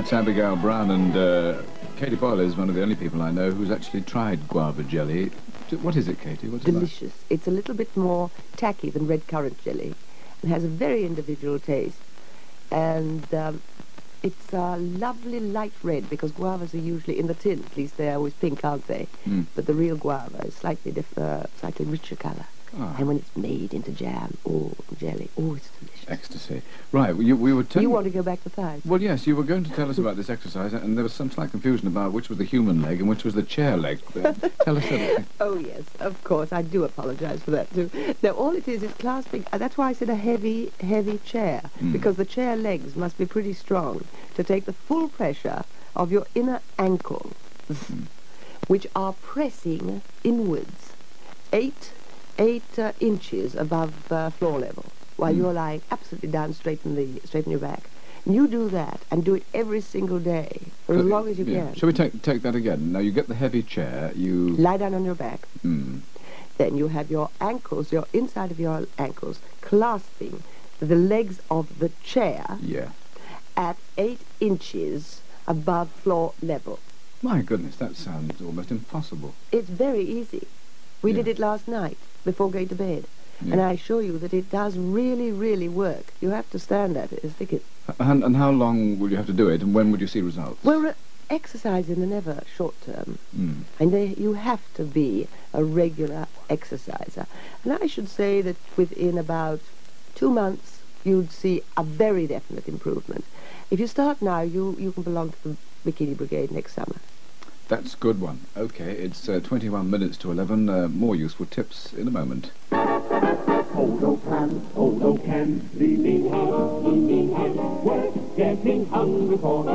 That's Abigail Brown, and Katie Boyle is one of the only people I know who's actually tried guava jelly. What is it, Katie? What's Delicious. it like? It's a little bit more tacky than red currant jelly. It has a very individual taste. And it's a lovely light red, because guavas are usually, in the tin at least, they're always pink, aren't they? Mm. But the real guava is slightly richer colour. Ah. And when it's made into jam or jelly, it's delicious. Ecstasy. Right, we were telling... You want to go back to thighs? Well, yes, you were going to tell us about this exercise, and there was some slight confusion about which was the human leg and which was the chair leg. Tell us everything. Oh, yes, of course. I do apologise for that, too. Now, all it is clasping... that's why I said a heavy, heavy chair, because the chair legs must be pretty strong to take the full pressure of your inner ankles, which are pressing inwards 8 inches above floor level, while you're lying absolutely down straight in your back. And you do that, and do it every single day, for as long as you can. Shall we take that again? Now, you get the heavy chair, you... Lie down on your back. Then you have your ankles, your inside of your ankles, clasping the legs of the chair at 8 inches above floor level. My goodness, that sounds almost impossible. It's very easy. We did it last night, before going to bed. And I assure you that it does really, really work. You have to stand at it and stick it. And how long will you have to do it, and when would you see results? Well, exercising are never short term. And you have to be a regular exerciser. And I should say that within about 2 months, you'd see a very definite improvement. If you start now, you can belong to the Bikini Brigade next summer. That's a good one. Okay, it's 21 minutes to 11. More useful tips in a moment. Odo can, lean hand, worth getting hungry for.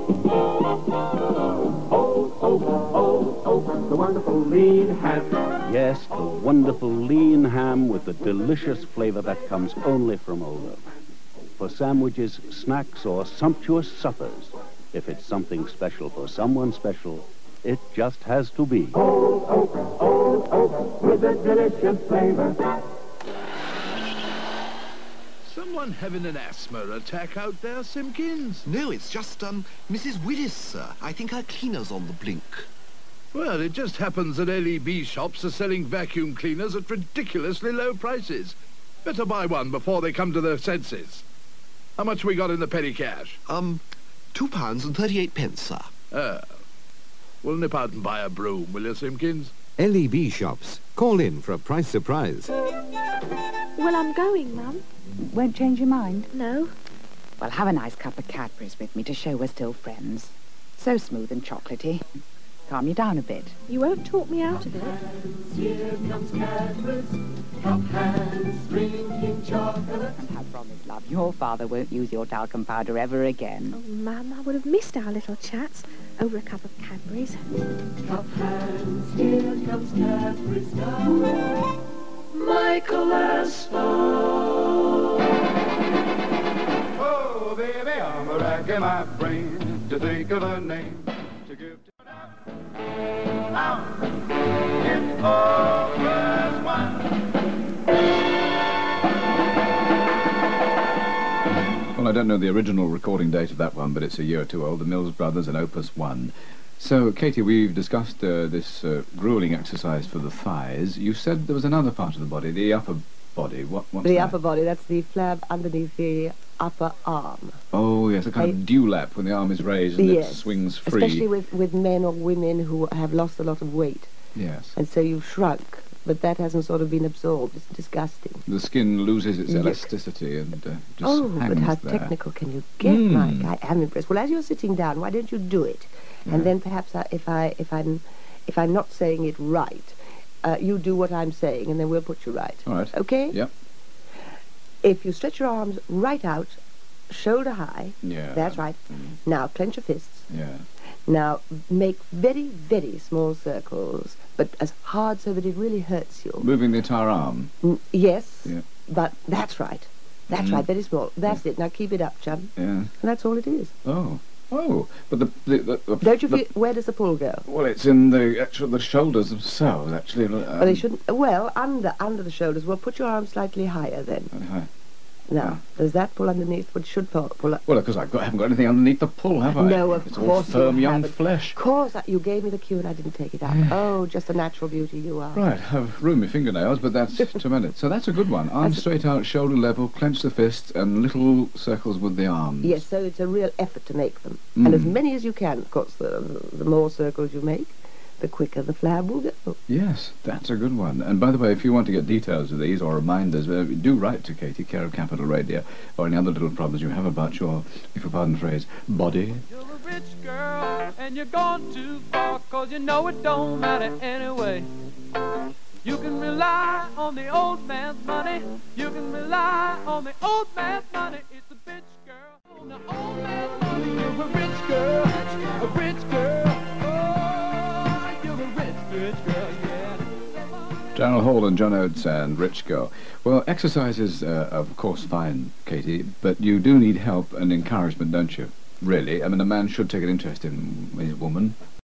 Oh, the wonderful lean ham. Yes, the wonderful lean ham with the delicious flavour that comes only from Odo. For sandwiches, snacks, or sumptuous suppers, if it's something special for someone special, it just has to be. Oh, with a delicious flavor. Someone having an asthma attack out there, Simpkins? No, it's just, Mrs. Willis, sir. I think her cleaner's on the blink. Well, it just happens that LEB shops are selling vacuum cleaners at ridiculously low prices. Better buy one before they come to their senses. How much we got in the petty cash? £2.38, sir. Oh. Well, nip out and buy a broom, will you, Simpkins? LEB shops. Call in for a price surprise. Well, I'm going, Mum. Won't change your mind? No. Well, have a nice cup of Cadbury's with me to show we're still friends. So smooth and chocolatey. Calm you down a bit. You won't talk me out of it. Here comes Cadbury's, cup hands, drinking chocolate. And I promise, love, your father won't use your talcum powder ever again. Oh, Mum, I would have missed our little chats over a cup of Cadbury's. Cup hands, here comes Cadbury's now. Michael Astor. Oh, baby, I'm racking my brain to think of a name to give to... It's all as one. Well, I don't know the original recording date of that one, but it's a year or two old, the Mills Brothers and Opus 1. So, Katie, we've discussed this grueling exercise for the thighs. You said there was another part of the body, the upper body. What's the that? upper body, that's the flab underneath the upper arm. Oh, yes, a kind of dewlap when the arm is raised and it swings free. Especially with men or women who have lost a lot of weight. Yes. And so you've shrunk, but that hasn't sort of been absorbed. It's disgusting. The skin loses its elasticity and just hangs but how there. technical can you get, Mike? I am impressed. Well, as you're sitting down, why don't you do it? And then perhaps if I'm not saying it right, you do what I'm saying, and then we'll put you right. All right. Okay? Yep. If you stretch your arms right out, shoulder high. Yeah. That's right. Now clench your fists. Yeah. Now make very, very small circles, but as hard so that it really hurts you. Moving the entire arm. Yes. Yeah. But that's right. That's right. Very small. That's it. Now keep it up, chum. Yeah. And that's all it is. Oh, but don't you feel? Where does the pull go? Well, it's in the shoulders themselves, actually. Well, they shouldn't. Well, under the shoulders. Well, put your arms slightly higher then. Now, there's that pull underneath, which should pull up. Well, because haven't got anything underneath the pull, have I? No, of it's course all firm you young haven't. flesh. Of course, you gave me the cue and I didn't take it out. Oh, just a natural beauty you are. Right, I've ruined my fingernails, but that's 2 minutes. So that's a good one. Arms straight out, shoulder level, clench the fists, and little circles with the arms. Yes, so it's a real effort to make them. And as many as you can. Of course, the more circles you make, the quicker the flab will go. Yes, that's a good one. And by the way, if you want to get details of these or reminders, do write to Katie, care of Capital Radio, or any other little problems you have about your, if you pardon the phrase, body. You're a rich girl, and you're gone too far, 'cause you know it don't matter anyway. You can rely on the old man's money. You can rely on the old man's money. It's a bitch girl on the old man's money. You're a rich girl, a rich girl. Oh, you're a rich girl, yeah. Darrell Hall and John Oates and Rich Girl. Well, exercise is, of course, fine, Katie, but you do need help and encouragement, don't you? Really? I mean, a man should take an interest in his woman.